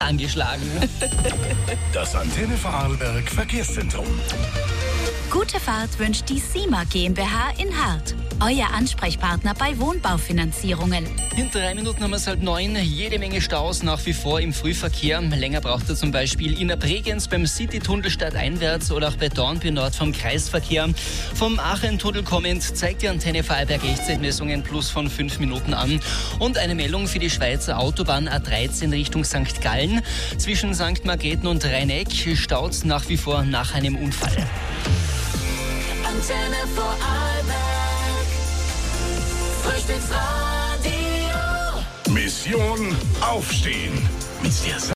angeschlagen. Das Antenne Vorarlberg Verkehrszentrum. Gute Fahrt wünscht die SIMA GmbH in Hart. Euer Ansprechpartner bei Wohnbaufinanzierungen. In 3 Minuten haben wir es 8:30. Jede Menge Staus nach wie vor im Frühverkehr. Länger braucht er zum Beispiel in Bregenz beim City-Tunnel stadteinwärts oder auch bei Dornbirn Nord vom Kreisverkehr. Vom Aachen-Tunnel kommend zeigt die Antenne Vorarlberg Echtzeitmessungen plus von 5 Minuten an. Und eine Meldung für die Schweizer Autobahn A13 Richtung St. Gallen. Zwischen St. Margrethen und Rhein-Egg staut nach wie vor nach einem Unfall. Antenne Vorarlberg, Frühstücksradio. Mission Aufstehen. Mit der